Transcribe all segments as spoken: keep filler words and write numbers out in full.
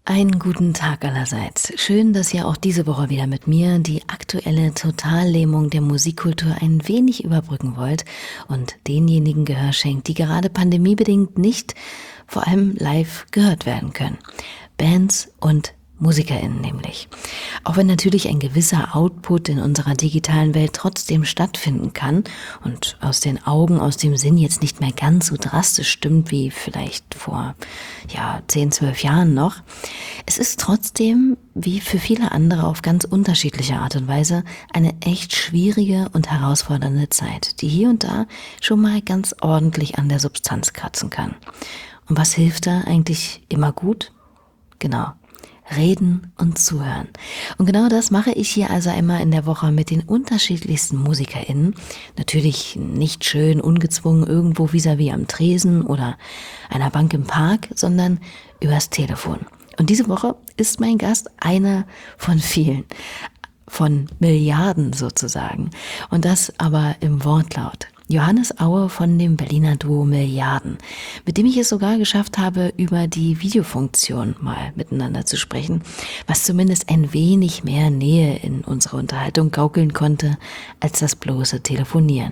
Einen guten Tag allerseits. Schön, dass ihr auch diese Woche wieder mit mir die aktuelle Totallähmung der Musikkultur ein wenig überbrücken wollt und denjenigen Gehör schenkt, die gerade pandemiebedingt nicht, vor allem live, gehört werden können. Bands und MusikerInnen nämlich. Auch wenn natürlich ein gewisser Output in unserer digitalen Welt trotzdem stattfinden kann und aus den Augen, aus dem Sinn jetzt nicht mehr ganz so drastisch stimmt wie vielleicht vor ja zehn, zwölf Jahren noch, es ist trotzdem, wie für viele andere auf ganz unterschiedliche Art und Weise, eine echt schwierige und herausfordernde Zeit, die hier und da schon mal ganz ordentlich an der Substanz kratzen kann. Und was hilft da eigentlich immer gut? Genau. Reden und zuhören. Und genau das mache ich hier also einmal in der Woche mit den unterschiedlichsten MusikerInnen. Natürlich nicht schön, ungezwungen irgendwo vis-à-vis am Tresen oder einer Bank im Park, sondern übers Telefon. Und diese Woche ist mein Gast einer von vielen, von Milliarden sozusagen. Und das aber im Wortlaut. Johannes Aue von dem Berliner Duo Milliarden, mit dem ich es sogar geschafft habe, über die Videofunktion mal miteinander zu sprechen, was zumindest ein wenig mehr Nähe in unsere Unterhaltung gaukeln konnte, als das bloße Telefonieren.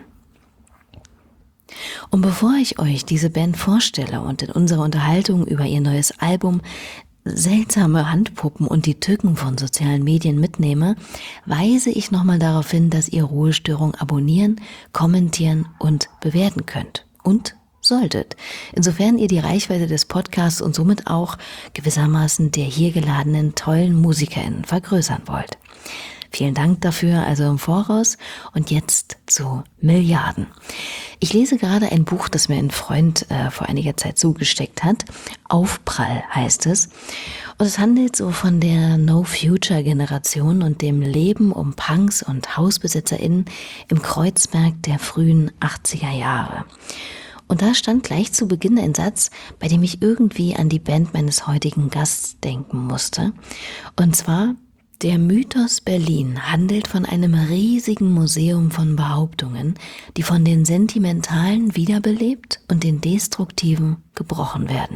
Und bevor ich euch diese Band vorstelle und in unsere Unterhaltung über ihr neues Album seltsame Handpuppen und die Tücken von sozialen Medien mitnehme, weise ich nochmal darauf hin, dass ihr Ruhestörung abonnieren, kommentieren und bewerten könnt. Und solltet. Insofern ihr die Reichweite des Podcasts und somit auch gewissermaßen der hier geladenen tollen MusikerInnen vergrößern wollt. Vielen Dank dafür also im Voraus und jetzt zu Milliarden. Ich lese gerade ein Buch, das mir ein Freund äh, vor einiger Zeit zugesteckt hat. Aufprall heißt es. Und es handelt so von der No-Future-Generation und dem Leben um Punks und HausbesitzerInnen im Kreuzberg der frühen achtziger Jahre. Und da stand gleich zu Beginn ein Satz, bei dem ich irgendwie an die Band meines heutigen Gasts denken musste. Und zwar: Der Mythos Berlin handelt von einem riesigen Museum von Behauptungen, die von den Sentimentalen wiederbelebt und den Destruktiven gebrochen werden.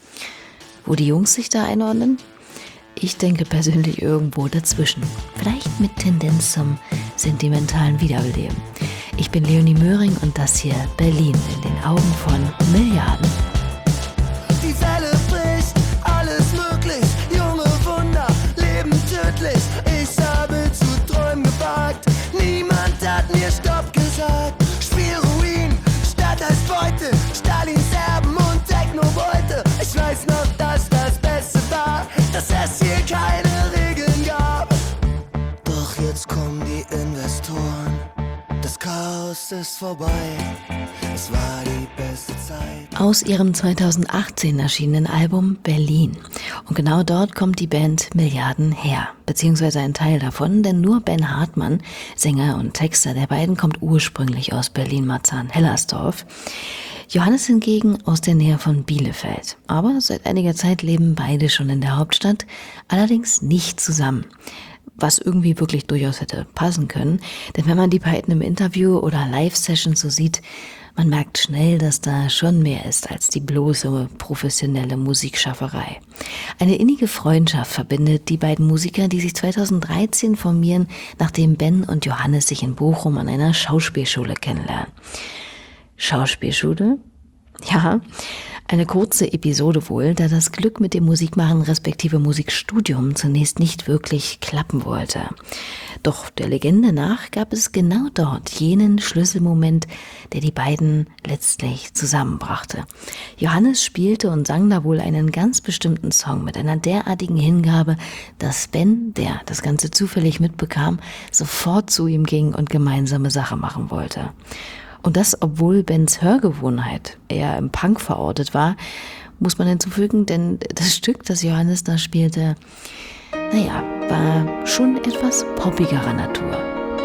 Wo die Jungs sich da einordnen? Ich denke persönlich irgendwo dazwischen. Vielleicht mit Tendenz zum sentimentalen Wiederbeleben. Ich bin Leonie Möhring und das hier Berlin in den Augen von Milliarden. Die Welle bricht, alles möglich, junge Wunder, Leben tödlich. Ich habe zu träumen gewagt, niemand hat mir Stopp gesagt. Spielruin, Stadt als Beute, Stalins Erben und Techno-Beute. Ich weiß noch, dass das Beste war, dass es hier keine Regeln gab. Doch jetzt kommen die Investoren, das Chaos ist vorbei, es war die beste Zeit. Aus ihrem zweitausendachtzehn erschienenen Album Berlin. Und genau dort kommt die Band Milliarden her, beziehungsweise ein Teil davon, denn nur Ben Hartmann, Sänger und Texter der beiden, kommt ursprünglich aus Berlin-Marzahn-Hellersdorf. Johannes hingegen aus der Nähe von Bielefeld. Aber seit einiger Zeit leben beide schon in der Hauptstadt, allerdings nicht zusammen. Was irgendwie wirklich durchaus hätte passen können. Denn wenn man die beiden im Interview oder Live-Sessions so sieht, man merkt schnell, dass da schon mehr ist als die bloße professionelle Musikschafferei. Eine innige Freundschaft verbindet die beiden Musiker, die sich zweitausenddreizehn formieren, nachdem Ben und Johannes sich in Bochum an einer Schauspielschule kennenlernen. Schauspielschule? Ja, eine kurze Episode wohl, da das Glück mit dem Musikmachen respektive Musikstudium zunächst nicht wirklich klappen wollte. Doch der Legende nach gab es genau dort jenen Schlüsselmoment, der die beiden letztlich zusammenbrachte. Johannes spielte und sang da wohl einen ganz bestimmten Song mit einer derartigen Hingabe, dass Ben, der das Ganze zufällig mitbekam, sofort zu ihm ging und gemeinsame Sache machen wollte. Und das, obwohl Bens Hörgewohnheit eher im Punk verortet war, muss man hinzufügen, denn das Stück, das Johannes da spielte, naja, war schon etwas poppigerer Natur.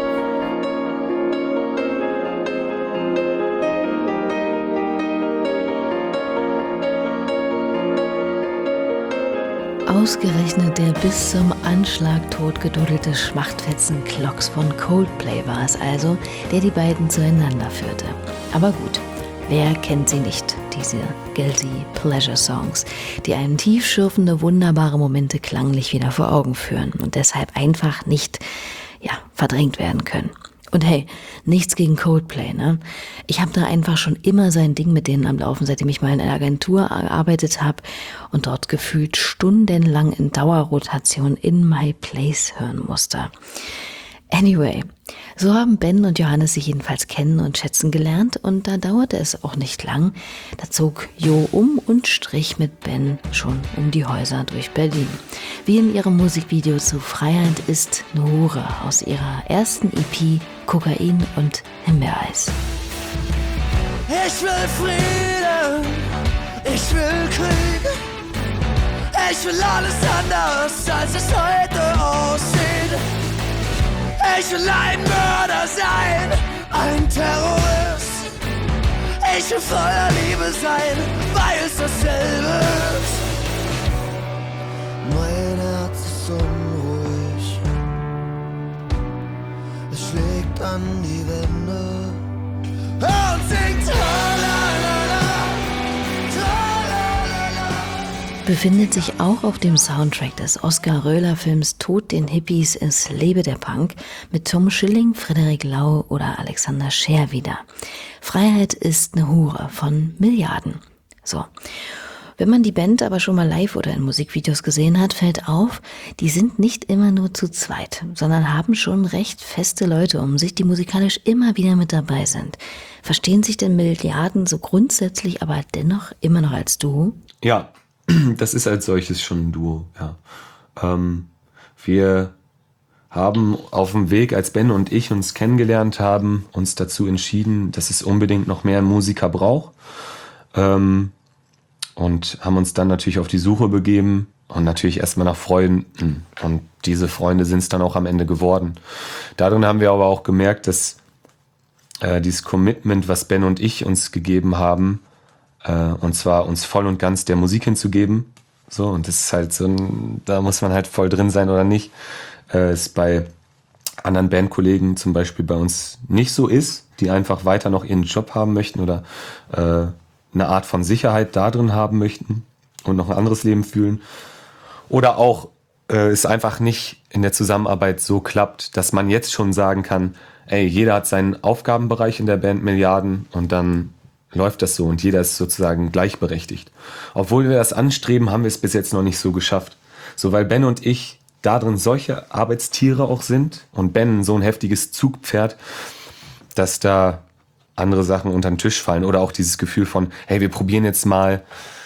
Ausgerechnet der bis zum Anschlag totgedudelte Schmachtfetzen Clocks von Coldplay war es also, der die beiden zueinander führte. Aber gut, Wer kennt sie nicht, diese Guilty Pleasure Songs, die einen tiefschürfende, wunderbare Momente klanglich wieder vor Augen führen und deshalb einfach nicht, ja, verdrängt werden können. Und hey, nichts gegen Coldplay, ne? Ich habe da einfach schon immer sein Ding mit denen am Laufen, seitdem ich mal in einer Agentur gearbeitet habe und dort gefühlt stundenlang in Dauerrotation In My Place hören musste. Anyway, so haben Ben und Johannes sich jedenfalls kennen und schätzen gelernt und da dauerte es auch nicht lang. Da zog Jo um und strich mit Ben schon um die Häuser durch Berlin. Wie in ihrem Musikvideo zu Freiheit ist eine Hure aus ihrer ersten E P Kokain und Himbeereis. Ich will Frieden, ich will Krieg, ich will alles anders, als es heute aussieht. Ich will ein Mörder sein, ein Terrorist. Ich will voller Liebe sein, weil es dasselbe ist. Mein Herz ist unruhig, es schlägt an die Wände und singt Tralalala, Tralalala. Befindet sich auch auf dem Soundtrack des Oskar-Röhler-Films Tod den Hippies, es lebe der Punk mit Tom Schilling, Frederik Lau oder Alexander Scheer wieder. Freiheit ist eine Hure von Milliarden. So. Wenn man die Band aber schon mal live oder in Musikvideos gesehen hat, fällt auf, die sind nicht immer nur zu zweit, sondern haben schon recht feste Leute um sich, die musikalisch immer wieder mit dabei sind. Verstehen sich denn Milliarden so grundsätzlich, aber dennoch immer noch als Duo? Ja, das ist als solches schon ein Duo, ja. Ähm, wir haben auf dem Weg, als Ben und ich uns kennengelernt haben, uns dazu entschieden, dass es unbedingt noch mehr Musiker braucht. Ähm, und haben uns dann natürlich auf die Suche begeben und natürlich erstmal nach Freunden. Und diese Freunde sind es dann auch am Ende geworden. Darin haben wir aber auch gemerkt, dass äh, dieses Commitment, was Ben und ich uns gegeben haben, und zwar uns voll und ganz der Musik hinzugeben. So, und das ist halt so ein, da muss man halt voll drin sein oder nicht. Äh, es bei anderen Bandkollegen zum Beispiel bei uns nicht so ist, die einfach weiter noch ihren Job haben möchten oder äh, eine Art von Sicherheit da drin haben möchten und noch ein anderes Leben fühlen. Oder auch äh, es einfach nicht in der Zusammenarbeit so klappt, dass man jetzt schon sagen kann, ey, jeder hat seinen Aufgabenbereich in der Band Milliarden und dann läuft das so und jeder ist sozusagen gleichberechtigt. Obwohl wir das anstreben, haben wir es bis jetzt noch nicht so geschafft. So, weil Ben und ich da drin solche Arbeitstiere auch sind und Ben so ein heftiges Zugpferd, dass da andere Sachen unter den Tisch fallen oder auch dieses Gefühl von, hey, wir probieren jetzt mal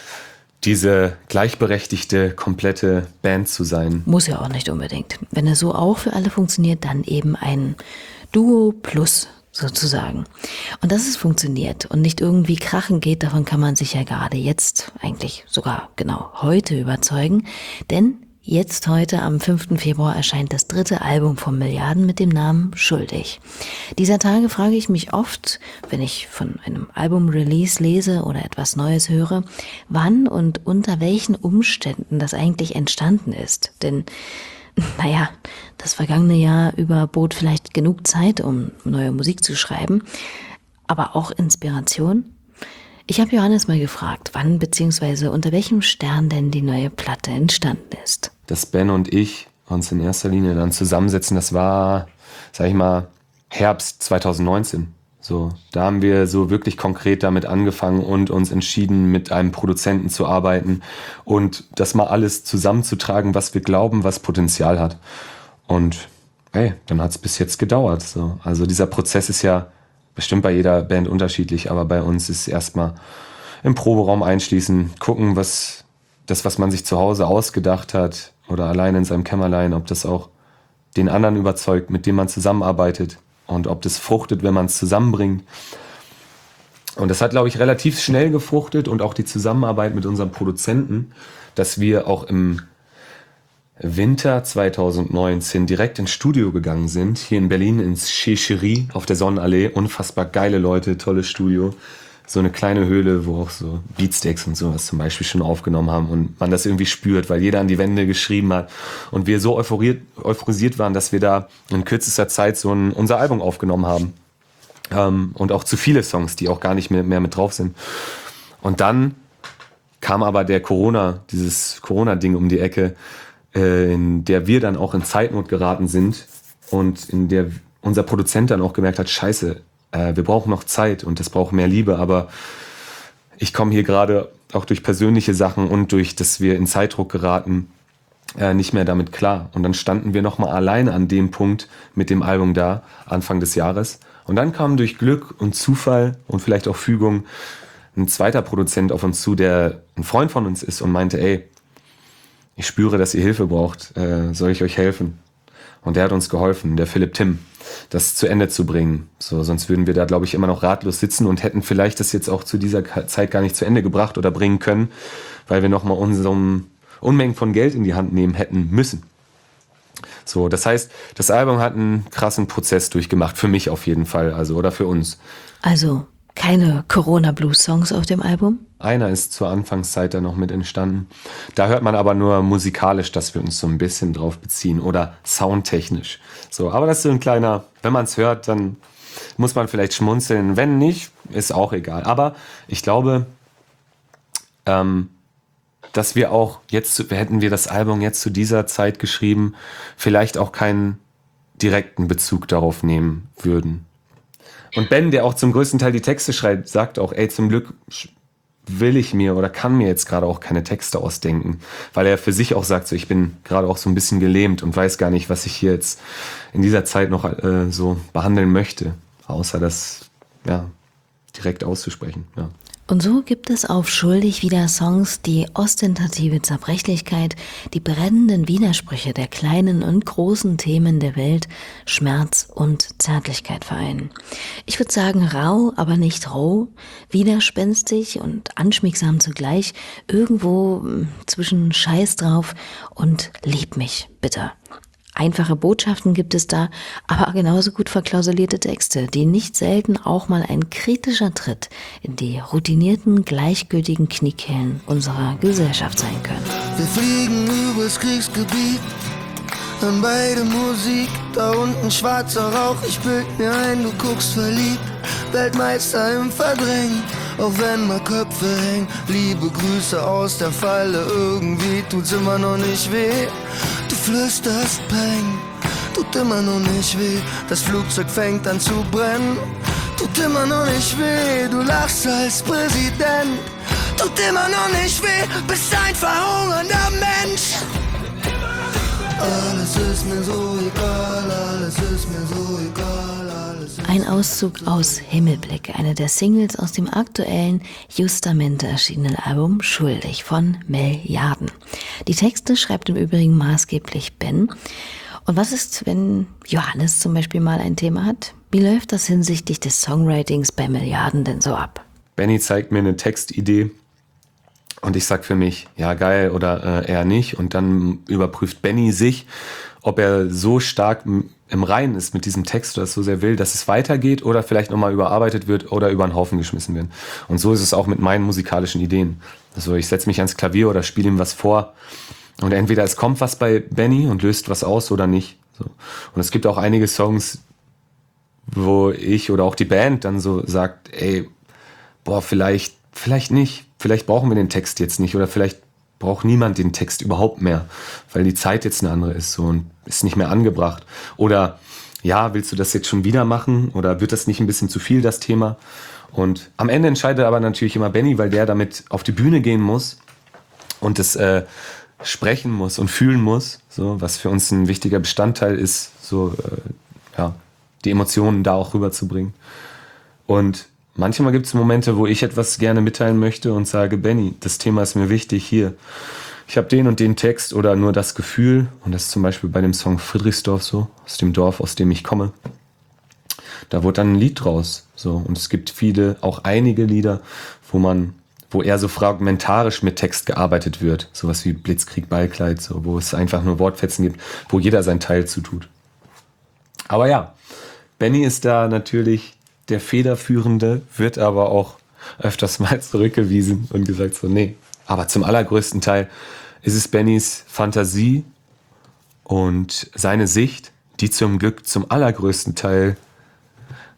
diese gleichberechtigte, komplette Band zu sein. Muss ja auch nicht unbedingt. Wenn es so auch für alle funktioniert, dann eben ein Duo plus sozusagen. Und dass es funktioniert und nicht irgendwie krachen geht, davon kann man sich ja gerade jetzt, eigentlich sogar genau heute überzeugen. Denn jetzt heute am fünften Februar erscheint das dritte Album von Milliarden mit dem Namen Schuldig. Dieser Tage frage ich mich oft, wenn ich von einem Album-Release lese oder etwas Neues höre, wann und unter welchen Umständen das eigentlich entstanden ist. Denn naja, das vergangene Jahr über bot vielleicht genug Zeit, um neue Musik zu schreiben, aber auch Inspiration. Ich habe Johannes mal gefragt, wann bzw. unter welchem Stern denn die neue Platte entstanden ist. Dass Ben und ich uns in erster Linie dann zusammensetzen, das war, sag ich mal, Herbst zwanzig neunzehn. So, da haben wir so wirklich konkret damit angefangen und uns entschieden, mit einem Produzenten zu arbeiten und das mal alles zusammenzutragen, was wir glauben, was Potenzial hat. Und hey, dann hat es bis jetzt gedauert. So. Also dieser Prozess ist ja bestimmt bei jeder Band unterschiedlich, aber bei uns ist erstmal im Proberaum einschließen, gucken, was das, was man sich zu Hause ausgedacht hat oder allein in seinem Kämmerlein, ob das auch den anderen überzeugt, mit dem man zusammenarbeitet. Und ob das fruchtet, wenn man es zusammenbringt. Und das hat, glaube ich, relativ schnell gefruchtet und auch die Zusammenarbeit mit unserem Produzenten, dass wir auch im Winter zwanzig neunzehn direkt ins Studio gegangen sind, hier in Berlin ins Chez Cherie auf der Sonnenallee. Unfassbar geile Leute, tolles Studio. So eine kleine Höhle, wo auch so Beatsteaks und sowas zum Beispiel schon aufgenommen haben und man das irgendwie spürt, weil jeder an die Wände geschrieben hat und wir so euphoriert, euphorisiert waren, dass wir da in kürzester Zeit so ein, unser Album aufgenommen haben. Ähm, und auch zu viele Songs, die auch gar nicht mehr, mehr mit drauf sind. Und dann kam aber der Corona, dieses Corona-Ding um die Ecke, äh, in der wir dann auch in Zeitnot geraten sind und in der unser Produzent dann auch gemerkt hat, scheiße, äh, wir brauchen noch Zeit und das braucht mehr Liebe, aber ich komme hier gerade auch durch persönliche Sachen und durch, dass wir in Zeitdruck geraten, äh, nicht mehr damit klar. Und dann standen wir nochmal alleine an dem Punkt mit dem Album da, Anfang des Jahres. Und dann kam durch Glück und Zufall und vielleicht auch Fügung ein zweiter Produzent auf uns zu, der ein Freund von uns ist und meinte, ey, ich spüre, dass ihr Hilfe braucht, äh, soll ich euch helfen? Und der hat uns geholfen, der Philipp Timm, das zu Ende zu bringen. So, sonst würden wir da, glaube ich, immer noch ratlos sitzen und hätten vielleicht das jetzt auch zu dieser Zeit gar nicht zu Ende gebracht oder bringen können, weil wir nochmal unsere Unmengen von Geld in die Hand nehmen hätten müssen. So, das heißt, das Album hat einen krassen Prozess durchgemacht, für mich auf jeden Fall, also oder für uns. Also keine Corona-Blues-Songs auf dem Album? Einer ist zur Anfangszeit dann noch mit entstanden. Da hört man aber nur musikalisch, dass wir uns so ein bisschen drauf beziehen oder soundtechnisch. So, aber das ist so ein kleiner, wenn man es hört, dann muss man vielleicht schmunzeln. Wenn nicht, ist auch egal. Aber ich glaube, ähm, dass wir auch jetzt, hätten wir das Album jetzt zu dieser Zeit geschrieben, vielleicht auch keinen direkten Bezug darauf nehmen würden. Und Ben, der auch zum größten Teil die Texte schreibt, sagt auch, ey, zum Glück will ich mir oder kann mir jetzt gerade auch keine Texte ausdenken, weil er für sich auch sagt, so, ich bin gerade auch so ein bisschen gelähmt und weiß gar nicht, was ich hier jetzt in dieser Zeit noch äh, so behandeln möchte, außer das ja direkt auszusprechen. Ja. Und so gibt es auf Schuldig wieder Songs, die ostentative Zerbrechlichkeit, die brennenden Widersprüche der kleinen und großen Themen der Welt, Schmerz und Zärtlichkeit vereinen. Ich würde sagen rau, aber nicht roh, widerspenstig und anschmiegsam zugleich, irgendwo zwischen Scheiß drauf und Lieb mich, bitte. Einfache Botschaften gibt es da, aber genauso gut verklausulierte Texte, die nicht selten auch mal ein kritischer Tritt in die routinierten, gleichgültigen Kniekehlen unserer Gesellschaft sein können. Wir fliegen übers Kriegsgebiet, hören beide Musik, da unten schwarzer Rauch, ich bild mir ein, du guckst verliebt, Weltmeister im Verdrängen, auch wenn mal Köpfe hängen, liebe Grüße aus der Falle, irgendwie tut's immer noch nicht weh. Du flüsterst Peng, tut immer noch nicht weh. Das Flugzeug fängt an zu brennen, tut immer noch nicht weh. Du lachst als Präsident, tut immer noch nicht weh. Bist ein verhungernder Mensch. Alles ist mir so egal, alles ist mir so egal, alles ist Ein Auszug aus Himmelblick, eine der Singles aus dem aktuellen Justamente erschienenen Album Schuldig von Milliarden. Die Texte schreibt im Übrigen maßgeblich Ben. Und was ist, wenn Johannes zum Beispiel mal ein Thema hat? Wie läuft das hinsichtlich des Songwritings bei Milliarden denn so ab? Benny zeigt mir eine Textidee und ich sag für mich, ja geil oder äh, eher nicht. Und dann überprüft Benny sich, ob er so stark im Reinen ist mit diesem Text oder es so sehr will, dass es weitergeht oder vielleicht nochmal überarbeitet wird oder über den Haufen geschmissen wird. Und so ist es auch mit meinen musikalischen Ideen. Also ich setze mich ans Klavier oder spiele ihm was vor und entweder es kommt was bei Benny und löst was aus oder nicht. So. Und es gibt auch einige Songs, wo ich oder auch die Band dann so sagt, ey, boah, vielleicht, vielleicht nicht. Vielleicht brauchen wir den Text jetzt nicht oder vielleicht braucht niemand den Text überhaupt mehr, weil die Zeit jetzt eine andere ist so und ist nicht mehr angebracht. Oder ja, willst du das jetzt schon wieder machen oder wird das nicht ein bisschen zu viel, das Thema? Und am Ende entscheidet aber natürlich immer Benny, weil der damit auf die Bühne gehen muss und es äh, sprechen muss und fühlen muss, so, was für uns ein wichtiger Bestandteil ist, so äh, ja, die Emotionen da auch rüberzubringen. Und manchmal gibt es Momente, wo ich etwas gerne mitteilen möchte und sage, Benny, das Thema ist mir wichtig, hier. Ich habe den und den Text oder nur das Gefühl, und das ist zum Beispiel bei dem Song Friedrichsdorf so, aus dem Dorf, aus dem ich komme. Da wurde dann ein Lied draus. So. Und es gibt viele, auch einige Lieder, wo man, wo eher so fragmentarisch mit Text gearbeitet wird. Sowas wie Blitzkrieg, Ballkleid, so, wo es einfach nur Wortfetzen gibt, wo jeder seinen Teil zutut. Aber ja, Benny ist da natürlich der Federführende, wird aber auch öfters mal zurückgewiesen und gesagt so, nee. Aber zum allergrößten Teil ist es Bennys Fantasie und seine Sicht, die zum Glück zum allergrößten Teil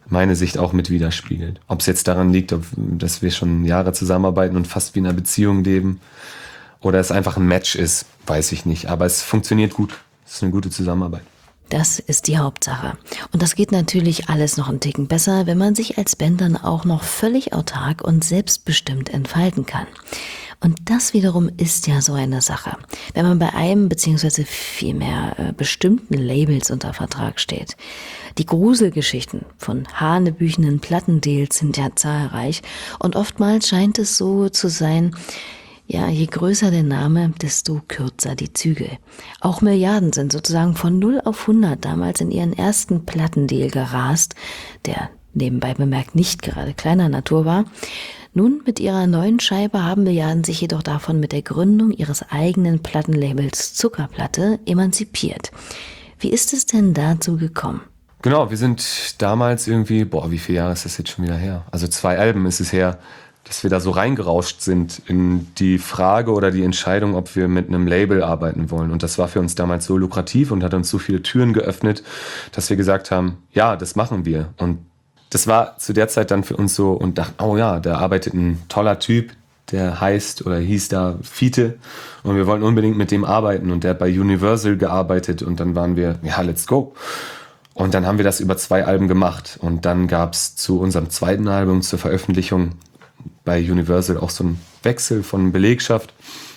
meine Sicht auch mit widerspiegelt. Ob es jetzt daran liegt, ob, dass wir schon Jahre zusammenarbeiten und fast wie in einer Beziehung leben oder es einfach ein Match ist, weiß ich nicht. Aber es funktioniert gut. Es ist eine gute Zusammenarbeit. Das ist die Hauptsache. Und das geht natürlich alles noch einen Ticken besser, wenn man sich als Band dann auch noch völlig autark und selbstbestimmt entfalten kann. Und das wiederum ist ja so eine Sache. Wenn man bei einem beziehungsweise vielmehr äh, bestimmten Labels unter Vertrag steht. Die Gruselgeschichten von hanebüchenen Plattendeals sind ja zahlreich und oftmals scheint es so zu sein, ja, je größer der Name, desto kürzer die Zügel. Auch Milliarden sind sozusagen von null auf hundert damals in ihren ersten Plattendeal gerast, der nebenbei bemerkt nicht gerade kleiner Natur war. Nun mit ihrer neuen Scheibe haben Milliarden sich jedoch davon mit der Gründung ihres eigenen Plattenlabels Zuckerplatte emanzipiert. Wie ist es denn dazu gekommen? Genau, wir sind damals irgendwie, boah, wie viele Jahre ist das jetzt schon wieder her? Also zwei Alben ist es her, dass wir da so reingerauscht sind in die Frage oder die Entscheidung, ob wir mit einem Label arbeiten wollen. Und das war für uns damals so lukrativ und hat uns so viele Türen geöffnet, dass wir gesagt haben, ja, das machen wir. Und das war zu der Zeit dann für uns so und dachten, oh ja, da arbeitet ein toller Typ, der heißt oder hieß da Fiete und wir wollten unbedingt mit dem arbeiten und der hat bei Universal gearbeitet und dann waren wir, ja, let's go. Und dann haben wir das über zwei Alben gemacht und dann gab es zu unserem zweiten Album, zur Veröffentlichung bei Universal auch so einen Wechsel von Belegschaft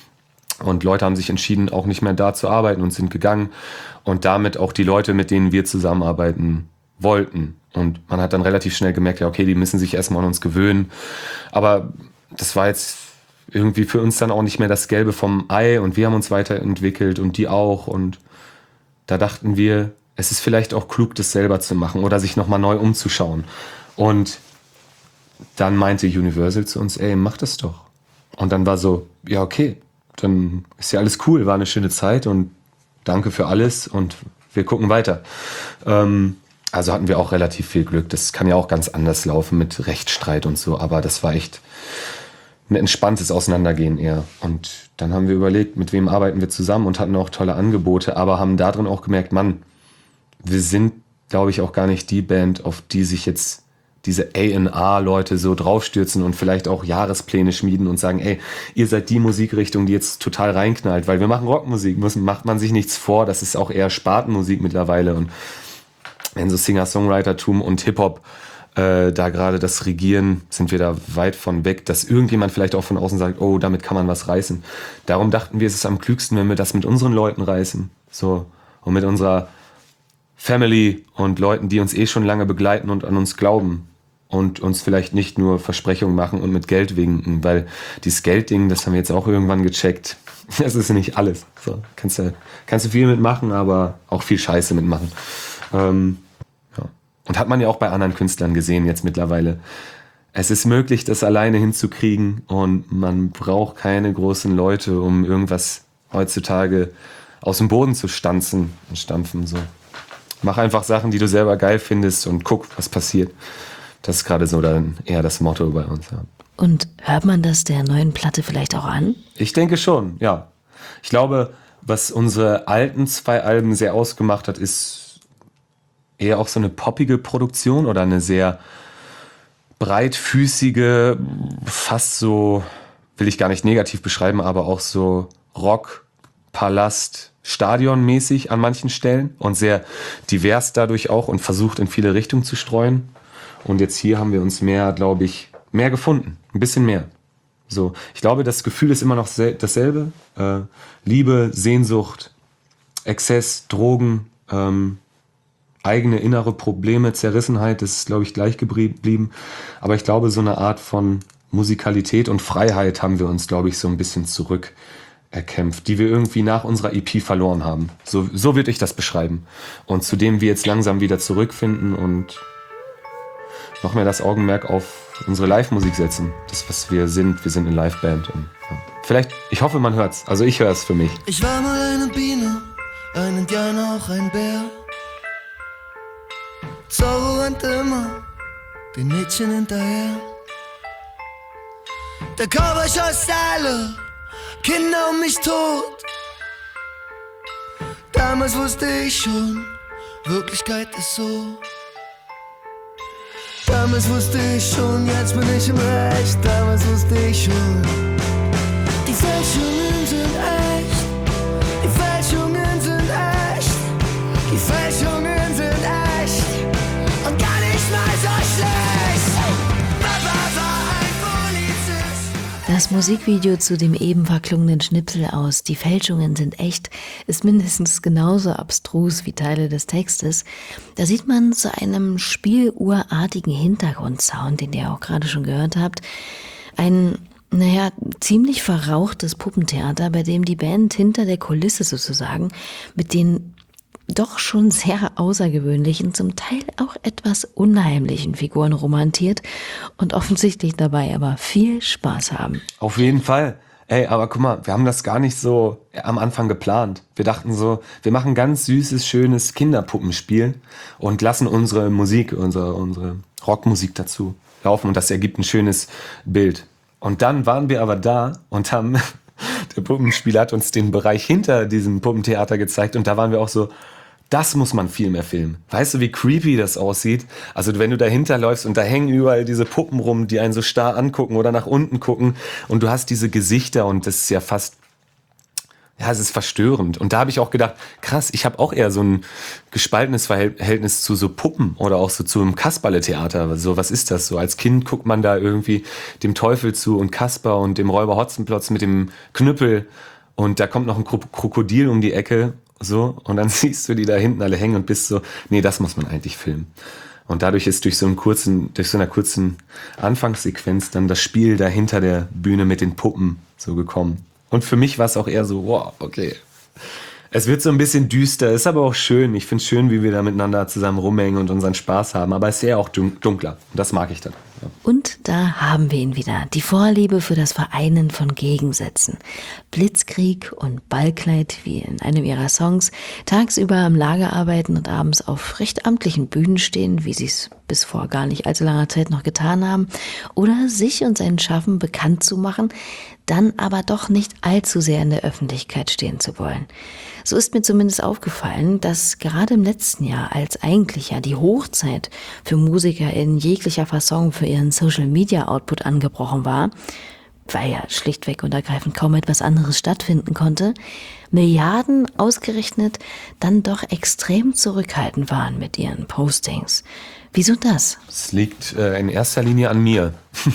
und Leute haben sich entschieden, auch nicht mehr da zu arbeiten und sind gegangen und damit auch die Leute, mit denen wir zusammenarbeiten wollten. Und man hat dann relativ schnell gemerkt, ja okay, die müssen sich erstmal an uns gewöhnen, aber das war jetzt irgendwie für uns dann auch nicht mehr das Gelbe vom Ei und wir haben uns weiterentwickelt und die auch und da dachten wir, es ist vielleicht auch klug, das selber zu machen oder sich nochmal neu umzuschauen. Und dann meinte Universal zu uns, ey, mach das doch. Und dann war so, ja okay, dann ist ja alles cool, war eine schöne Zeit und danke für alles und wir gucken weiter. Ähm, also hatten wir auch relativ viel Glück. Das kann ja auch ganz anders laufen mit Rechtsstreit und so, aber das war echt ein entspanntes Auseinandergehen eher. Und dann haben wir überlegt, mit wem arbeiten wir zusammen und hatten auch tolle Angebote, aber haben darin auch gemerkt, Mann, wir sind, glaube ich, auch gar nicht die Band, auf die sich jetzt diese A und R-Leute so draufstürzen und vielleicht auch Jahrespläne schmieden und sagen, ey, ihr seid die Musikrichtung, die jetzt total reinknallt, weil wir machen Rockmusik, muss, macht man sich nichts vor, das ist auch eher Spartenmusik mittlerweile und wenn so Singer-Songwritertum und Hip-Hop äh, da gerade das Regieren, sind wir da weit von weg, dass irgendjemand vielleicht auch von außen sagt, oh, damit kann man was reißen. Darum dachten wir, es ist am klügsten, wenn wir das mit unseren Leuten reißen, so, und mit unserer Family und Leuten, die uns eh schon lange begleiten und an uns glauben und uns vielleicht nicht nur Versprechungen machen und mit Geld winken, weil dieses Geldding, das haben wir jetzt auch irgendwann gecheckt, das ist nicht alles. So, kannst du, kannst du viel mitmachen, aber auch viel Scheiße mitmachen. Ähm, ja. Und hat man ja auch bei anderen Künstlern gesehen jetzt mittlerweile. Es ist möglich, das alleine hinzukriegen und man braucht keine großen Leute, um irgendwas heutzutage aus dem Boden zu stanzen und stampfen, so. Mach einfach Sachen, die du selber geil findest und guck, was passiert. Das ist gerade so dann eher das Motto bei uns. Ja. Und hört man das der neuen Platte vielleicht auch an? Ich denke schon, ja. Ich glaube, was unsere alten zwei Alben sehr ausgemacht hat, ist eher auch so eine poppige Produktion oder eine sehr breitfüßige, fast so, will ich gar nicht negativ beschreiben, aber auch so Rock, Palast, Stadionmäßig an manchen Stellen und sehr divers dadurch auch und versucht in viele Richtungen zu streuen. Und jetzt hier haben wir uns mehr, glaube ich, mehr gefunden. Ein bisschen mehr. So, ich glaube, das Gefühl ist immer noch dasselbe. Äh, Liebe, Sehnsucht, Exzess, Drogen, ähm, eigene innere Probleme, Zerrissenheit, das ist, glaube ich, gleich geblieben. Aber ich glaube, so eine Art von Musikalität und Freiheit haben wir uns, glaube ich, so ein bisschen zurück erkämpft, die wir irgendwie nach unserer E P verloren haben. So, so würde ich das beschreiben. Und zu dem wir jetzt langsam wieder zurückfinden und noch mehr das Augenmerk auf unsere Live-Musik setzen. Das, was wir sind, wir sind eine Live-Band. Und, ja. Vielleicht, ich hoffe, man hört's. Also ich höre es für mich. Ich war mal eine Biene, ein Indianer, auch ein Bär. Zorro rannte immer den Mädchen hinterher. Der Cowboy schoss alle Kinder um mich tot. Damals wusste ich schon, Wirklichkeit ist so. Damals wusste ich schon, jetzt bin ich im Recht. Damals wusste ich schon. Die Fälschungen sind echt. Die Fälschungen sind echt. Die Fälschungen sind echt. Und gar nicht mal so schlecht. Papa war ein Polizist. Das Musikvideo zu dem eben verklungenen Schnipsel aus Die Fälschungen sind echt ist mindestens genauso abstrus wie Teile des Textes. Da sieht man zu einem spieluhrartigen Hintergrundsound, den ihr auch gerade schon gehört habt, ein, naja, ziemlich verrauchtes Puppentheater, bei dem die Band hinter der Kulisse sozusagen mit den doch schon sehr außergewöhnlichen, zum Teil auch etwas unheimlichen Figuren romantiert und offensichtlich dabei aber viel Spaß haben. Auf jeden Fall. Ey, aber guck mal, wir haben das gar nicht so am Anfang geplant. Wir dachten so, wir machen ganz süßes, schönes Kinderpuppenspiel und lassen unsere Musik, unsere, unsere Rockmusik dazu laufen und das ergibt ein schönes Bild. Und dann waren wir aber da und haben, der Puppenspieler hat uns den Bereich hinter diesem Puppentheater gezeigt und da waren wir auch so, das muss man viel mehr filmen. Weißt du, wie creepy das aussieht? Also wenn du dahinter läufst und da hängen überall diese Puppen rum, die einen so starr angucken oder nach unten gucken und du hast diese Gesichter und das ist ja fast, ja, es ist verstörend. Und da habe ich auch gedacht, krass, ich habe auch eher so ein gespaltenes Verhältnis zu so Puppen oder auch so zu einem Kasperle-Theater. So, was ist das so? Als Kind guckt man da irgendwie dem Teufel zu und Kasper und dem Räuber Hotzenplotz mit dem Knüppel und da kommt noch ein Krokodil um die Ecke. So, und dann siehst du die da hinten alle hängen und bist so, nee, das muss man eigentlich filmen. Und dadurch ist durch so einen kurzen, durch so einer kurzen Anfangssequenz dann das Spiel da hinter der Bühne mit den Puppen so gekommen. Und für mich war es auch eher so, wow, okay. Es wird so ein bisschen düster, ist aber auch schön. Ich finde es schön, wie wir da miteinander zusammen rumhängen und unseren Spaß haben. Aber es ist eher auch dunkler. Und das mag ich dann. Ja. Und da haben wir ihn wieder. Die Vorliebe für das Vereinen von Gegensätzen. Blitzkrieg und Ballkleid, wie in einem ihrer Songs. Tagsüber am Lager arbeiten und abends auf recht amtlichen Bühnen stehen, wie sie es bis vor gar nicht allzu langer Zeit noch getan haben. Oder sich und sein Schaffen bekannt zu machen, dann aber doch nicht allzu sehr in der Öffentlichkeit stehen zu wollen. So ist mir zumindest aufgefallen, dass gerade im letzten Jahr, als eigentlich ja die Hochzeit für Musiker in jeglicher Fasson für ihren Social-Media-Output angebrochen war, weil ja schlichtweg und ergreifend kaum etwas anderes stattfinden konnte, Milliarden ausgerechnet dann doch extrem zurückhaltend waren mit ihren Postings. Wieso das? Es liegt äh, in erster Linie an mir.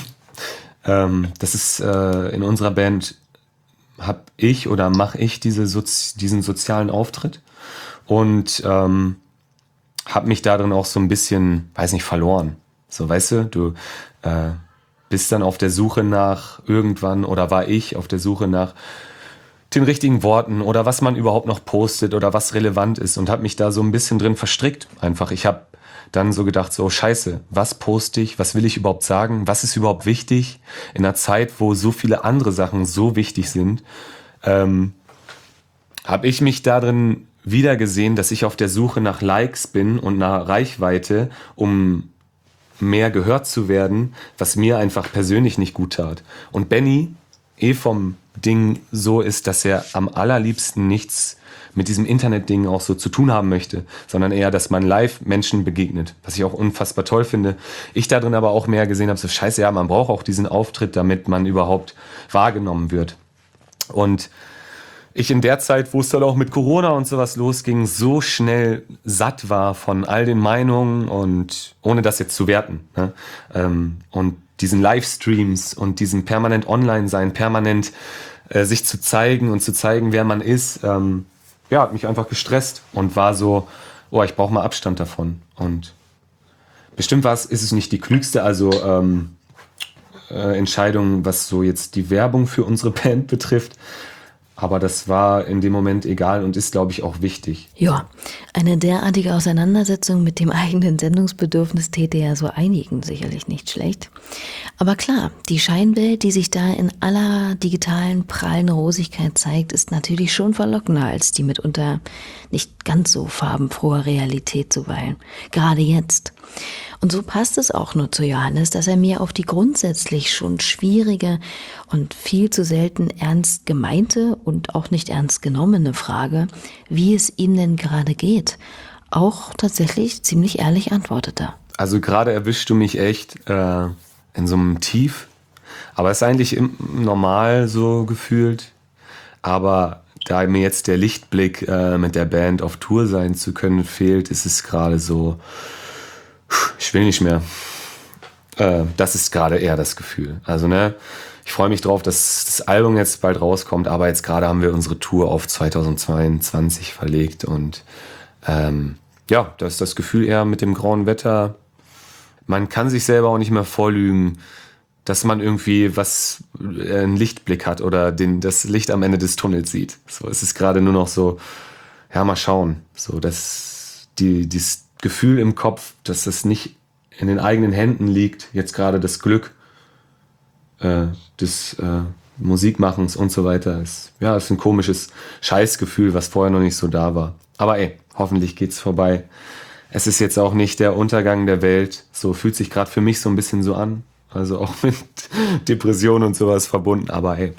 ähm, das ist äh, in unserer Band habe ich oder mache ich diese Sozi- diesen sozialen Auftritt und ähm, habe mich darin auch so ein bisschen, weiß nicht, verloren. So, weißt du, du äh, bist dann auf der Suche nach irgendwann oder war ich auf der Suche nach den richtigen Worten oder was man überhaupt noch postet oder was relevant ist und habe mich da so ein bisschen drin verstrickt. Einfach, ich habe dann so gedacht, so scheiße, was poste ich, was will ich überhaupt sagen, was ist überhaupt wichtig in einer Zeit, wo so viele andere Sachen so wichtig sind, ähm, habe ich mich darin wieder gesehen, dass ich auf der Suche nach Likes bin und nach Reichweite, um mehr gehört zu werden, was mir einfach persönlich nicht gut tat. Und Benny eh vom Ding so ist, dass er am allerliebsten nichts mit diesem Internet-Ding auch so zu tun haben möchte, sondern eher, dass man live Menschen begegnet, was ich auch unfassbar toll finde. Ich darin aber auch mehr gesehen habe, so scheiße, ja, man braucht auch diesen Auftritt, damit man überhaupt wahrgenommen wird. Und ich in der Zeit, wo es dann auch mit Corona und sowas losging, so schnell satt war von all den Meinungen und ohne das jetzt zu werten, ne? ähm, und diesen Livestreams und diesem permanent online sein, permanent äh, sich zu zeigen und zu zeigen, wer man ist, ähm, ja, hat mich einfach gestresst und war so, oh, ich brauche mal Abstand davon. Und bestimmt war es, ist es nicht die klügste, also ähm, äh, Entscheidung, was so jetzt die Werbung für unsere Band betrifft. Aber das war in dem Moment egal und ist, glaube ich, auch wichtig. Ja, eine derartige Auseinandersetzung mit dem eigenen Sendungsbedürfnis täte ja so einigen sicherlich nicht schlecht. Aber klar, die Scheinwelt, die sich da in aller digitalen prallen Rosigkeit zeigt, ist natürlich schon verlockender als die mitunter nicht ganz so farbenfrohe Realität zuweilen. Gerade jetzt. Und so passt es auch nur zu Johannes, dass er mir auf die grundsätzlich schon schwierige und viel zu selten ernst gemeinte und auch nicht ernst genommene Frage, wie es ihm denn gerade geht, auch tatsächlich ziemlich ehrlich antwortete. Also gerade erwischst du mich echt äh, in so einem Tief. Aber es ist eigentlich im, normal so gefühlt. Aber da mir jetzt der Lichtblick, äh, mit der Band auf Tour sein zu können, fehlt, ist es gerade so, ich will nicht mehr. Äh, das ist gerade eher das Gefühl. Also ne, ich freue mich drauf, dass das Album jetzt bald rauskommt, aber jetzt gerade haben wir unsere Tour auf zweitausendzweiundzwanzig verlegt und ähm, ja, das ist das Gefühl eher mit dem grauen Wetter. Man kann sich selber auch nicht mehr vorlügen, dass man irgendwie was, äh, einen Lichtblick hat oder den, das Licht am Ende des Tunnels sieht. So, es ist gerade nur noch so, ja, mal schauen. So, dass die, dieses Gefühl im Kopf, dass das nicht in den eigenen Händen liegt, jetzt gerade das Glück äh, des äh, Musikmachens und so weiter, ist, ja, ist ein komisches Scheißgefühl, was vorher noch nicht so da war. Aber ey, hoffentlich geht's vorbei. Es ist jetzt auch nicht der Untergang der Welt. So fühlt sich gerade für mich so ein bisschen so an. Also auch mit Depressionen und sowas verbunden. Aber hey,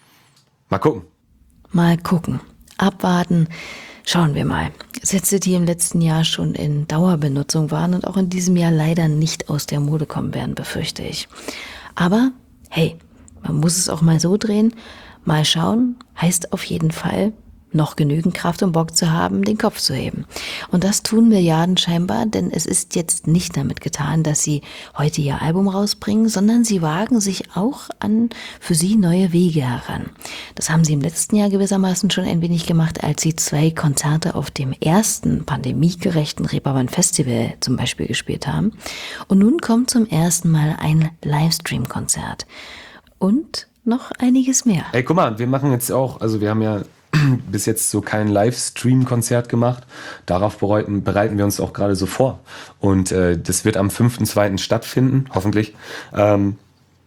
mal gucken. Mal gucken. Abwarten. Schauen wir mal. Sätze, die im letzten Jahr schon in Dauerbenutzung waren und auch in diesem Jahr leider nicht aus der Mode kommen werden, befürchte ich. Aber hey, man muss es auch mal so drehen. Mal schauen heißt auf jeden Fall, noch genügend Kraft und Bock zu haben, den Kopf zu heben. Und das tun Milliarden scheinbar, denn es ist jetzt nicht damit getan, dass sie heute ihr Album rausbringen, sondern sie wagen sich auch an für sie neue Wege heran. Das haben sie im letzten Jahr gewissermaßen schon ein wenig gemacht, als sie zwei Konzerte auf dem ersten pandemiegerechten Reeperbahn Festival zum Beispiel gespielt haben. Und nun kommt zum ersten Mal ein Livestream-Konzert. Und noch einiges mehr. Ey, guck mal, wir machen jetzt auch, also wir haben ja bis jetzt so kein Livestream-Konzert gemacht. Darauf bereiten, bereiten wir uns auch gerade so vor. Und äh, das wird am fünften zweiten stattfinden, hoffentlich. Ähm,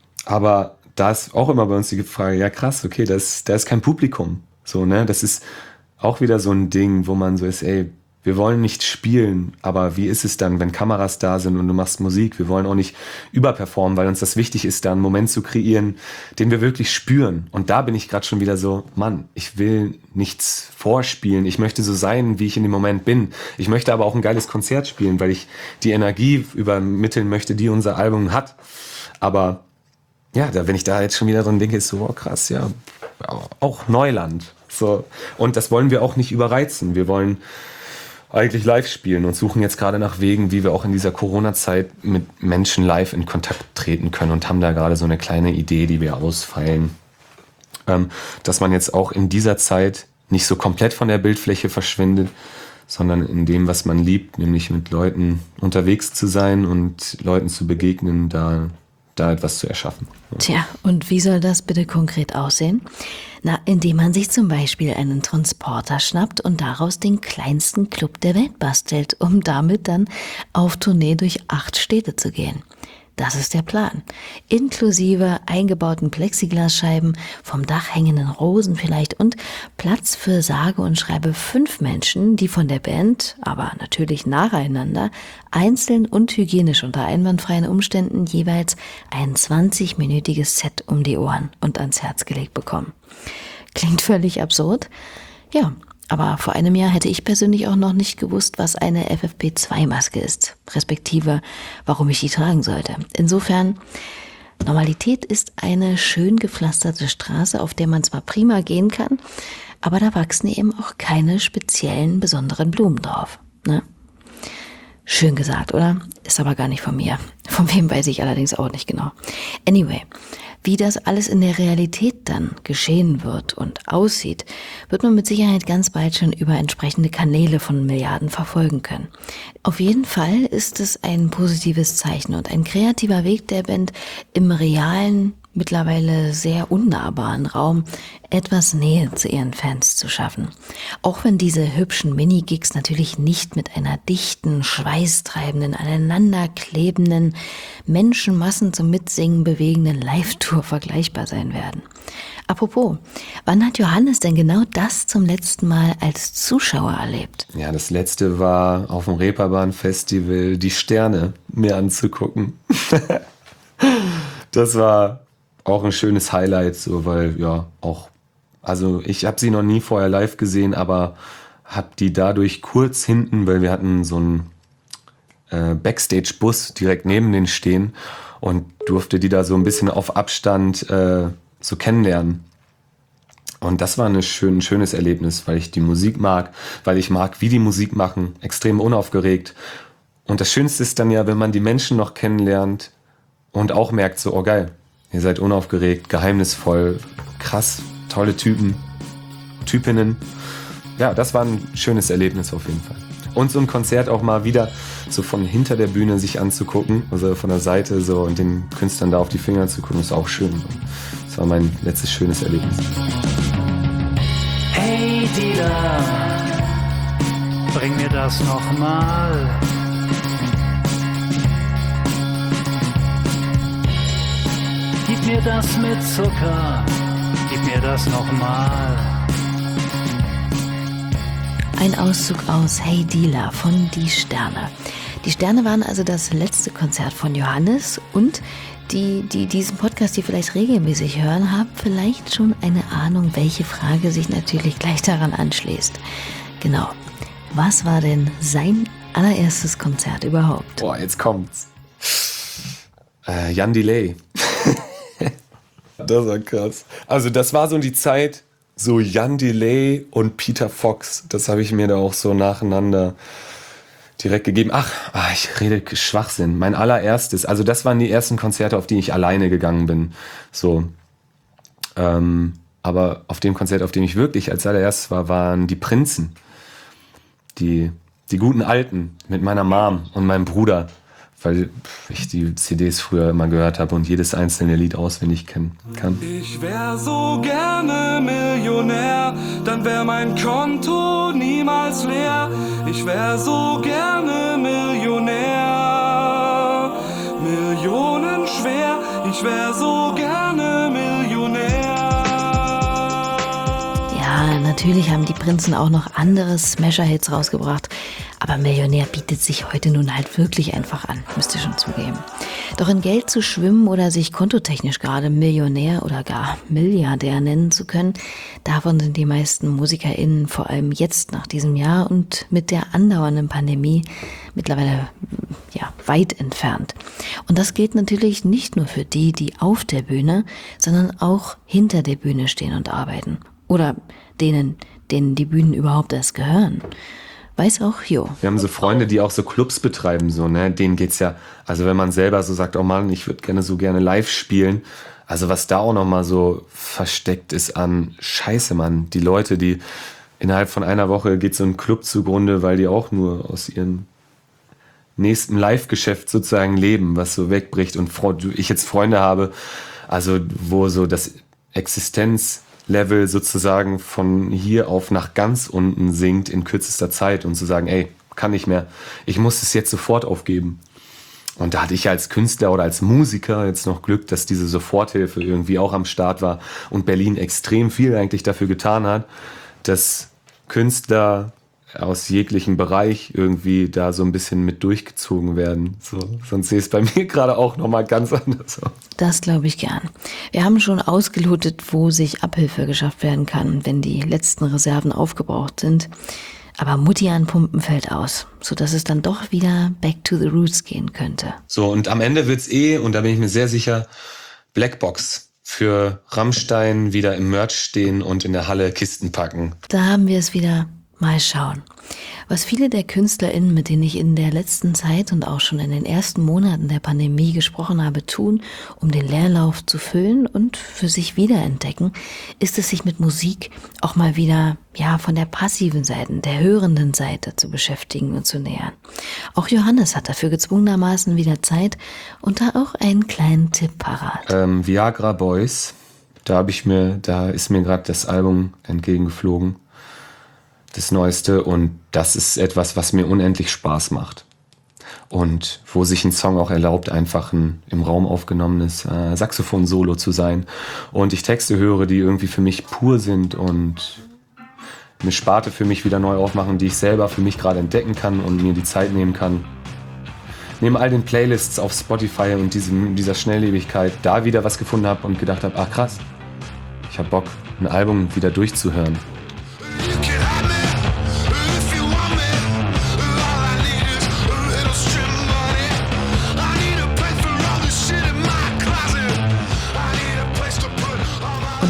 aber da ist auch immer bei uns die Frage, ja krass, okay, da ist, da ist kein Publikum. So, ne? Das ist auch wieder so ein Ding, wo man so ist, ey, wir wollen nicht spielen, aber wie ist es dann, wenn Kameras da sind und du machst Musik? Wir wollen auch nicht überperformen, weil uns das wichtig ist, da einen Moment zu kreieren, den wir wirklich spüren. Und da bin ich gerade schon wieder so, Mann, ich will nichts vorspielen. Ich möchte so sein, wie ich in dem Moment bin. Ich möchte aber auch ein geiles Konzert spielen, weil ich die Energie übermitteln möchte, die unser Album hat. Aber ja, da, wenn ich da jetzt schon wieder dran denke, ist so, oh krass, ja, auch Neuland. So. Und das wollen wir auch nicht überreizen. Wir wollen eigentlich live spielen und suchen jetzt gerade nach Wegen, wie wir auch in dieser Corona-Zeit mit Menschen live in Kontakt treten können und haben da gerade so eine kleine Idee, die wir ausfeilen. Ähm, dass man jetzt auch in dieser Zeit nicht so komplett von der Bildfläche verschwindet, sondern in dem, was man liebt, nämlich mit Leuten unterwegs zu sein und Leuten zu begegnen, da, da etwas zu erschaffen. Tja, und wie soll das bitte konkret aussehen? Na, indem man sich zum Beispiel einen Transporter schnappt und daraus den kleinsten Club der Welt bastelt, um damit dann auf Tournee durch acht Städte zu gehen. Das ist der Plan. Inklusive eingebauten Plexiglasscheiben, vom Dach hängenden Rosen vielleicht und Platz für sage und schreibe fünf Menschen, die von der Band, aber natürlich nacheinander, einzeln und hygienisch unter einwandfreien Umständen jeweils ein zwanzigminütiges Set um die Ohren und ans Herz gelegt bekommen. Klingt völlig absurd? Ja. Aber vor einem Jahr hätte ich persönlich auch noch nicht gewusst, was eine F F P zwei Maske ist, respektive warum ich die tragen sollte. Insofern, Normalität ist eine schön gepflasterte Straße, auf der man zwar prima gehen kann, aber da wachsen eben auch keine speziellen, besonderen Blumen drauf. Ne? Schön gesagt, oder? Ist aber gar nicht von mir. Von wem weiß ich allerdings auch nicht genau. Anyway, wie das alles in der Realität dann geschehen wird und aussieht, wird man mit Sicherheit ganz bald schon über entsprechende Kanäle von Milliarden verfolgen können. Auf jeden Fall ist es ein positives Zeichen und ein kreativer Weg der Band, im realen, mittlerweile sehr unnahbaren Raum etwas Nähe zu ihren Fans zu schaffen. Auch wenn diese hübschen Mini-Gigs natürlich nicht mit einer dichten, schweißtreibenden, aneinanderklebenden, Menschenmassen zum Mitsingen bewegenden Live-Tour vergleichbar sein werden. Apropos, wann hat Johannes denn genau das zum letzten Mal als Zuschauer erlebt? Ja, das letzte war auf dem Reeperbahn-Festival die Sterne mir anzugucken. Das war auch ein schönes Highlight, so, weil ja auch, also ich habe sie noch nie vorher live gesehen, aber habe die dadurch kurz hinten, weil wir hatten so ein äh, Backstage-Bus direkt neben denen stehen und durfte die da so ein bisschen auf Abstand äh, so kennenlernen. Und das war ein schön, schönes Erlebnis, weil ich die Musik mag, weil ich mag, wie die Musik machen, extrem unaufgeregt. Und das Schönste ist dann ja, wenn man die Menschen noch kennenlernt und auch merkt so, oh geil, ihr seid unaufgeregt, geheimnisvoll, krass, tolle Typen, Typinnen. Ja, das war ein schönes Erlebnis auf jeden Fall. Und so ein Konzert auch mal wieder so von hinter der Bühne sich anzugucken, also von der Seite so und den Künstlern da auf die Finger zu gucken, ist auch schön. Das war mein letztes schönes Erlebnis. Hey Dealer, bring mir das nochmal. Gib mir das mit Zucker, gib mir das nochmal. Ein Auszug aus Hey Dealer von Die Sterne. Die Sterne waren also das letzte Konzert von Johannes und die, die diesen Podcast hier vielleicht regelmäßig hören, haben vielleicht schon eine Ahnung, welche Frage sich natürlich gleich daran anschließt. Genau. Was war denn sein allererstes Konzert überhaupt? Boah, jetzt kommt's. Äh, Jan Delay. Das war krass. Also das war so die Zeit, so Jan Delay und Peter Fox. Das habe ich mir da auch so nacheinander direkt gegeben. Ach, ach, ich rede Schwachsinn. Mein allererstes, also das waren die ersten Konzerte, auf die ich alleine gegangen bin. So, ähm, aber auf dem Konzert, auf dem ich wirklich als allererstes war, waren die Prinzen. Die, die guten Alten mit meiner Mom und meinem Bruder, weil ich die C Ds früher immer gehört habe und jedes einzelne Lied auswendig kennen kann. Ich wär so gerne Millionär, dann wär mein Konto niemals leer. Ich wär so gerne Millionär, Millionen schwer. Ich wär so gerne Millionär. Ja, natürlich haben die Prinzen auch noch andere Smasher-Hits rausgebracht. Aber Millionär bietet sich heute nun halt wirklich einfach an, müsst ihr schon zugeben. Doch in Geld zu schwimmen oder sich kontotechnisch gerade Millionär oder gar Milliardär nennen zu können, davon sind die meisten MusikerInnen vor allem jetzt nach diesem Jahr und mit der andauernden Pandemie mittlerweile ja, weit entfernt. Und das gilt natürlich nicht nur für die, die auf der Bühne, sondern auch hinter der Bühne stehen und arbeiten. Oder denen, denen die Bühnen überhaupt erst gehören. Weiß auch, jo. Wir haben so Freunde, die auch so Clubs betreiben, so, ne, denen geht's ja, also wenn man selber so sagt, oh Mann, ich würde gerne so gerne live spielen, also was da auch nochmal so versteckt ist an Scheiße, Mann, die Leute, die innerhalb von einer Woche geht so ein Club zugrunde, weil die auch nur aus ihrem nächsten Live-Geschäft sozusagen leben, was so wegbricht und ich jetzt Freunde habe, also wo so das Existenz Level sozusagen von hier auf nach ganz unten sinkt in kürzester Zeit und zu sagen, ey, kann nicht mehr, ich muss es jetzt sofort aufgeben. Und da hatte ich als Künstler oder als Musiker jetzt noch Glück, dass diese Soforthilfe irgendwie auch am Start war und Berlin extrem viel eigentlich dafür getan hat, dass Künstler aus jeglichem Bereich irgendwie da so ein bisschen mit durchgezogen werden. So, sonst sehe es bei mir gerade auch nochmal ganz anders aus. Das glaube ich gern. Wir haben schon ausgelotet, wo sich Abhilfe geschafft werden kann, wenn die letzten Reserven aufgebraucht sind. Aber Mutti an Pumpen fällt aus, sodass es dann doch wieder back to the roots gehen könnte. So, und am Ende wird's eh, und da bin ich mir sehr sicher, Blackbox für Rammstein wieder im Merch stehen und in der Halle Kisten packen. Da haben wir es wieder. Mal schauen. Was viele der KünstlerInnen, mit denen ich in der letzten Zeit und auch schon in den ersten Monaten der Pandemie gesprochen habe, tun, um den Leerlauf zu füllen und für sich wiederentdecken, ist es, sich mit Musik auch mal wieder, ja, von der passiven Seite, der hörenden Seite zu beschäftigen und zu nähern. Auch Johannes hat dafür gezwungenermaßen wieder Zeit und da auch einen kleinen Tipp parat. Ähm, Viagra Boys, da habe ich mir, da ist mir gerade das Album entgegengeflogen. Das Neueste, und das ist etwas, was mir unendlich Spaß macht. Und wo sich ein Song auch erlaubt, einfach ein im Raum aufgenommenes äh, Saxophon-Solo zu sein. Und ich Texte höre, die irgendwie für mich pur sind und eine Sparte für mich wieder neu aufmachen, die ich selber für mich gerade entdecken kann und mir die Zeit nehmen kann. Neben all den Playlists auf Spotify und diesem, dieser Schnelllebigkeit da wieder was gefunden habe und gedacht habe, ach krass, ich habe Bock, ein Album wieder durchzuhören.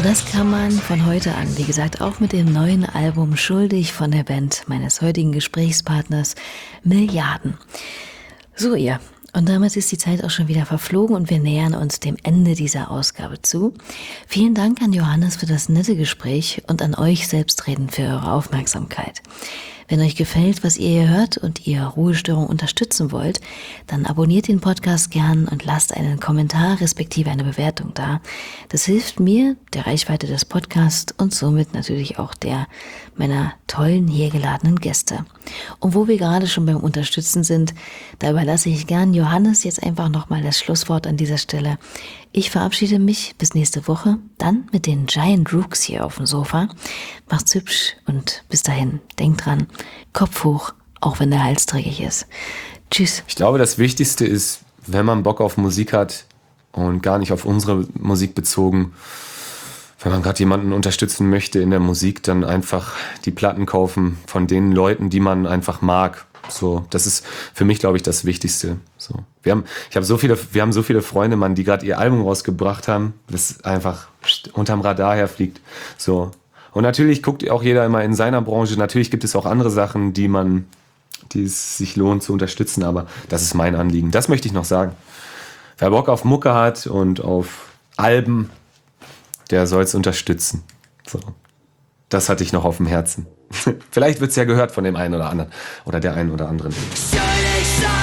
Und das kann man von heute an, wie gesagt, auch mit dem neuen Album Schuldig von der Band meines heutigen Gesprächspartners Milliarden. So ihr, und damit ist die Zeit auch schon wieder verflogen und wir nähern uns dem Ende dieser Ausgabe zu. Vielen Dank an Johannes für das nette Gespräch und an euch selbstredend für eure Aufmerksamkeit. Wenn euch gefällt, was ihr hier hört und ihr Ruhestörung unterstützen wollt, dann abonniert den Podcast gern und lasst einen Kommentar respektive eine Bewertung da. Das hilft mir, der Reichweite des Podcasts und somit natürlich auch der meiner tollen hier geladenen Gäste. Und wo wir gerade schon beim Unterstützen sind, da überlasse ich gern Johannes jetzt einfach nochmal das Schlusswort an dieser Stelle. Ich verabschiede mich bis nächste Woche, dann mit den Giant Rooks hier auf dem Sofa. Macht's hübsch und bis dahin, denkt dran, Kopf hoch, auch wenn der Hals dreckig ist. Tschüss. Ich glaube, das Wichtigste ist, wenn man Bock auf Musik hat und gar nicht auf unsere Musik bezogen, wenn man gerade jemanden unterstützen möchte in der Musik, dann einfach die Platten kaufen von den Leuten, die man einfach mag. So, das ist für mich, glaube ich, das Wichtigste. So, wir haben, ich habe so viele, wir haben so viele Freunde, Mann, die gerade ihr Album rausgebracht haben, das einfach unterm Radar herfliegt. So, und natürlich guckt auch jeder immer in seiner Branche. Natürlich gibt es auch andere Sachen, die man, die es sich lohnt zu unterstützen, aber das ist mein Anliegen. Das möchte ich noch sagen. Wer Bock auf Mucke hat und auf Alben, der soll es unterstützen. So. Das hatte ich noch auf dem Herzen. Vielleicht wird es ja gehört von dem einen oder anderen oder der einen oder anderen. Schuldig sein.